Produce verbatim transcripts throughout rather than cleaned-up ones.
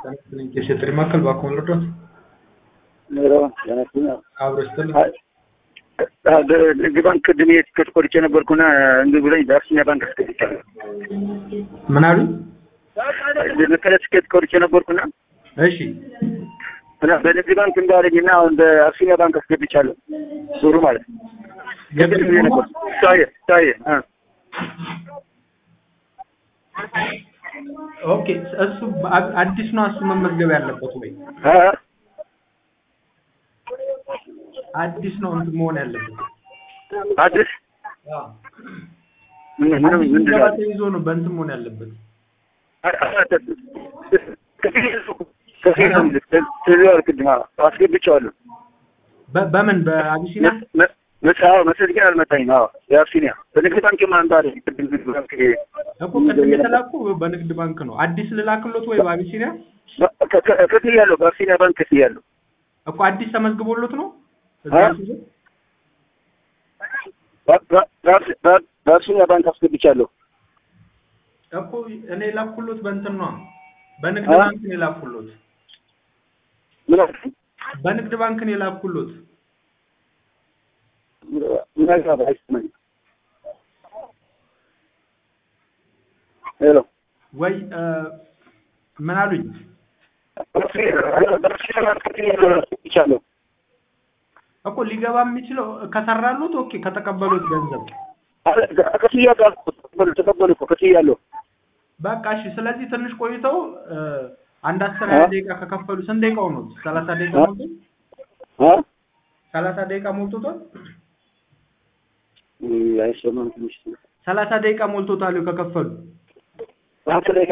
የሸጥሪ ማከል ባኮን ልዶት ነው ያነሱና አብረስተል አደ ግባንክ ድሜ ከትቆርጬ ነበርኩና እንግዲህ ብለኝ ዳርሲና ባንክ አስከፍቻለሁ። ምን አሉ? ለከለስ ከትቆርጬ ነበርኩና እሺ እና በንግድ ባንክ እንዳለኝና አሁን በአርሲና ባንክ አስከፍቻለሁ። ዙሩ ማለት ገበል ነው ነበር ታየ ታየ አ ኦኬ እሱ አዲስ ነው እሱ መመዝገብ ያለበት ወይ አ አዲስ ነው እንት መሆን ያለበት አዲስ አዎ ምን ምን ምን ይዞ ነው በእንት መሆን ያለበት ከፊልም ተዘዋር ቅድማ አስገብቻለሁ በምን በአቢሲኒያ መጣው መሰለኝ አልመጣኝም። አዎ የአቢሲኒያ በንግድ ባንክ ማንባር እኮ ከዚህ የተላኩ በንግድ ባንክ ነው። አዲስ ልላክሎት ወይ በአቢሲኒያ ከፍያለሁ በአቢሲኒያ ባንክ ከፍያለሁ እኮ አዲስ ተመዝግቦሎት ነው በአቢሲኒያ ባንክ አስገብቻለሁ እኮ እኔ ላኩሎት በእንትን ነው በንግድ ባንክ ነው ላኩሎት ምን በንግድ ባንክ ነው ላኩሎት ምን አገባ አይስማኝ ሄሎ ወይ ምን አሉኝ እኮ ሊገባ የሚችለው ከሰራሉት ኦኬ ከተቀበሉት ገንዘብ ከፍያ ጋር ተቀበሉ ከፍያለሁ በቃ እሺ ስለዚህ ትንሽ ቆይተው አንድ አስር ደቂቃ ከከፈሉ ስንት ደቂቃው ነው ሰላሳ ደቂቃ ሞልቶ አ ሰላሳ ደቂቃ ሞልቶታል አይሰማም ትንሽ ሰላሳ ደቂቃ ሞልቶታል ከከፈሉ ሰላሳ ደቂቃ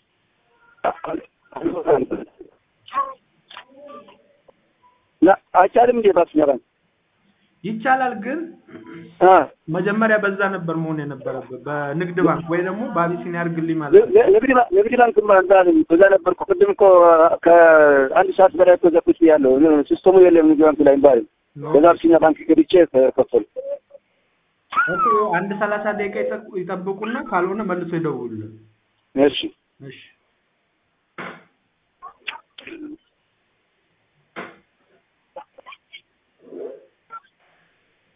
لا አይቻልም እንዴ ባስኛራን ይቻላል ግን አ መጀመሪያ በዛ ነበር መሆን የነበረበት በንግድ ባንክ ወይ ደግሞ በአቢሲኒያ አርግልኝ ማለት ንግድ ንግድ ባንክ ማንዳን በዛ ነበር ቅድም እኮ ከአንድ ሰዓት በላይ ተዘክቶ ያለው ሲስተሙ የለም ንግድ ባንክ ላይ ባል በዛ አቢሲኒያ ባንክ ገብቼ ከፈል እኮ አንድ ሰላሳ ደቂቃ ይጠብቁና ካልሆነ መልሶ ይደውሉልን እሺ እሺ